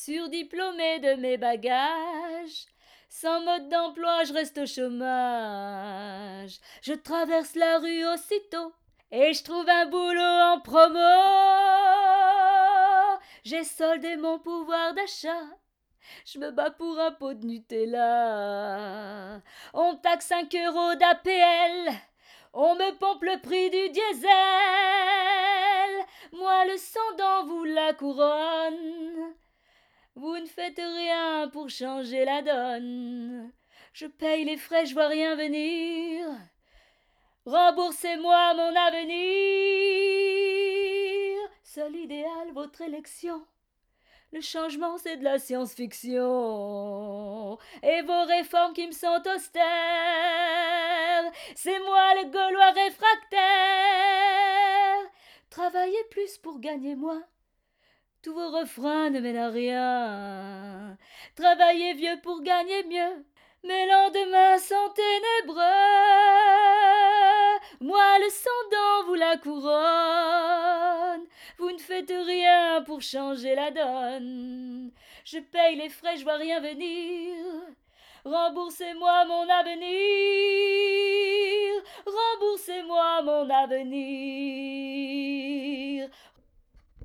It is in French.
surdiplômée de mes bagages. Sans mode d'emploi, je reste au chômage. Je traverse la rue aussitôt et je trouve un boulot en promo. J'ai soldé mon pouvoir d'achat. Je me bats pour un pot de Nutella. On taxe 5 € d'APL. On me pompe le prix du diesel. Moi le sang dans vous la couronne. Vous ne faites rien pour changer la donne. Je paye les frais, je vois rien venir. Remboursez-moi mon avenir. Seul idéal, votre élection. Le changement, c'est de la science-fiction. Et vos réformes qui me sont austères, c'est moi le Gaulois réfractaire. Travaillez plus pour gagner moins. Tous vos refrains ne mènent à rien. Travaillez vieux pour gagner mieux. Mes lendemains sont ténébreux. Moi le sang dans vous la couronne. Vous ne faites rien pour changer la donne. Je paye les frais, je vois rien venir. Remboursez-moi mon avenir. Remboursez-moi mon avenir.